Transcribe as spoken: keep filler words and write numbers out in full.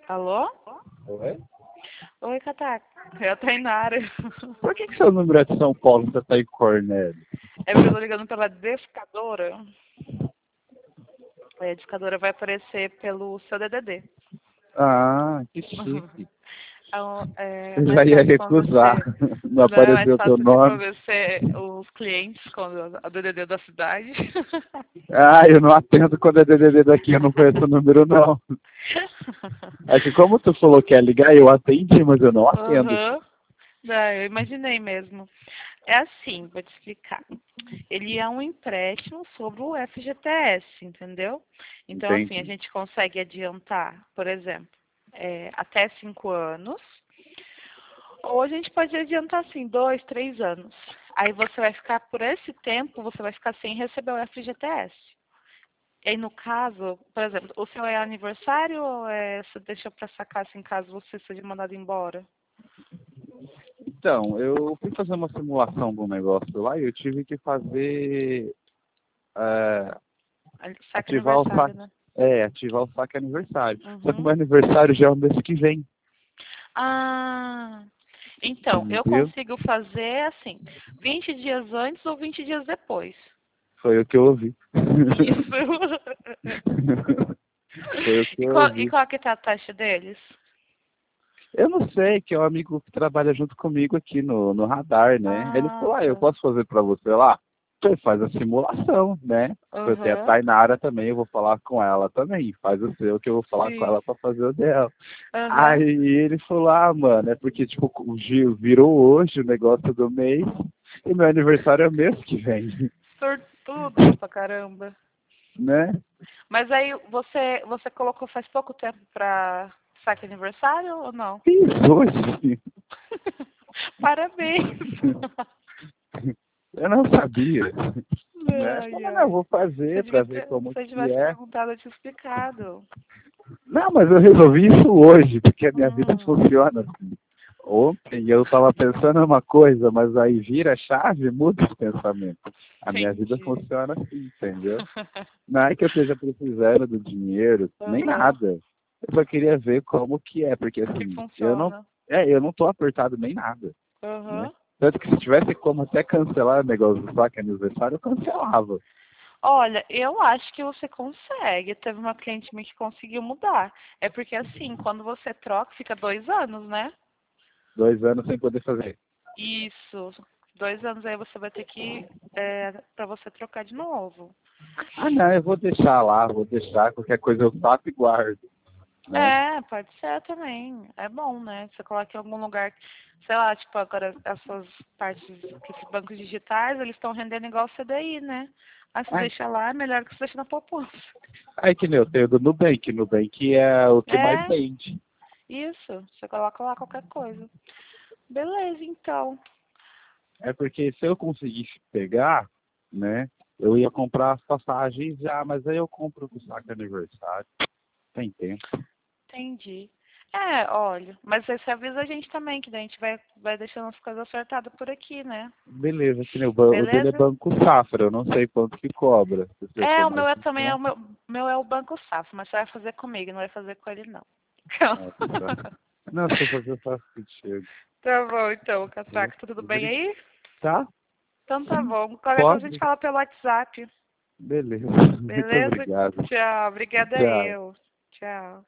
Alô? Oi? Oi, Cataca. É a Tainara. Por que, que seu número é de São Paulo e você tá em Cornélio? É porque eu tô ligando pela discadora. A discadora vai aparecer pelo seu D D D. Ah, que chique. Então, é Eu já mais ia fácil quando recusar. você... Não Não é mais apareceu teu fácil de nome. convencer os clientes com a D D D da cidade. Ah, eu não atendo quando é D D D daqui, eu não conheço o número, não. É que como tu falou que ia ligar, eu atendi, mas eu não atendo. Aham. Não, eu imaginei mesmo. É assim, vou te explicar. Ele é um empréstimo sobre o F G T S, entendeu? Então, assim, a Entendi. gente consegue adiantar, por exemplo, é, até cinco anos, ou a gente pode adiantar, assim, dois, três anos. Aí você vai ficar, por esse tempo, você vai ficar sem receber o F G T S. E aí, no caso, por exemplo, o seu é aniversário ou é, você deixa para sacar, assim, caso você seja mandado embora? Então, eu fui fazer uma simulação de um negócio lá e eu tive que fazer. é, Saque ativar o aniversário, saque. né? É, ativar o saque aniversário. Só que o Uhum. meu aniversário já é o mês que vem. Ah, então, eu Entendeu? consigo fazer assim, vinte dias antes ou vinte dias depois. Foi o que eu ouvi. Isso. Foi o que E eu qual, e ouvi. qual que tá a taxa deles? Eu não sei, que é um amigo que trabalha junto comigo aqui no, no radar, né? Ele Ah, falou, ah, eu tá. posso fazer para você lá? Você faz a simulação, né? Eu tenho a Uhum. Tainara também, eu vou falar com ela também. Faz o seu, que eu vou falar com Sim. ela para fazer o dela. Aí Uhum. ele falou, ah, mano, é porque, tipo, o Gil virou hoje o negócio do mês e meu aniversário é mês que vem, Sortudo pra caramba. né? Mas aí você, você colocou faz pouco tempo pra saque aniversário ou não? Fiz hoje. Parabéns. Eu não sabia, né? Ai, Falei, não, eu ai. vou Você fazer devia para ver ter, como se que tivesse é. perguntado, eu tinha explicado. Não, mas eu resolvi isso hoje, porque a minha vida Hum, funciona assim. Ontem eu estava pensando uma coisa, mas aí vira a chave e muda o pensamento. A minha vida entendi. funciona assim, entendeu? Não é que eu esteja precisando do dinheiro, nem Aham. nada. Eu só queria ver como que é, porque Que assim, eu não, funciona. é, eu não tô apertado nem nada, né? Aham. Tanto que se tivesse como até cancelar o negócio do saque aniversário, eu cancelava. Olha, eu acho que você consegue. Teve uma cliente minha que conseguiu mudar. É porque assim, quando você troca, fica dois anos, né? Dois anos sem poder fazer. Isso. Dois anos aí você vai ter que, é, pra você trocar de novo. Ah, não, eu vou deixar lá, vou deixar, qualquer coisa eu tapo e guardo, né? É, pode ser também. É bom, né? Você coloca em algum lugar, sei lá, tipo, agora essas partes, esses bancos digitais, eles estão rendendo igual o C D I, né? Aí você Ai, deixa lá, é melhor que você deixa na poupança. ai que nem eu tenho do Nubank, Nubank é o que mais É, vende. isso. Você coloca lá qualquer coisa. Beleza, então. É porque se eu conseguisse pegar, né, eu ia comprar as passagens já, mas aí eu compro com saco aniversário, tem tempo. Entendi. É, olha, mas aí você avisa a gente também, que daí a gente vai, vai deixando as coisas acertadas por aqui, né? Beleza, que nem o, ban- o dele é Beleza? Banco Safra, eu não sei quanto que cobra, se o seu É, for o meu mais é em também é o conta. meu, meu é o Banco Safra, mas você vai fazer comigo, não vai fazer com ele não. Ah, tá. Não, se eu fazer eu faço contigo. Tá bom, então, Beleza? Catraca, tudo bem aí? Tá? Então tá Sim, bom. Qualquer coisa a gente pode. fala pelo WhatsApp. Beleza. Muito Beleza? obrigado. Tchau. Obrigada Tchau. eu. Tchau.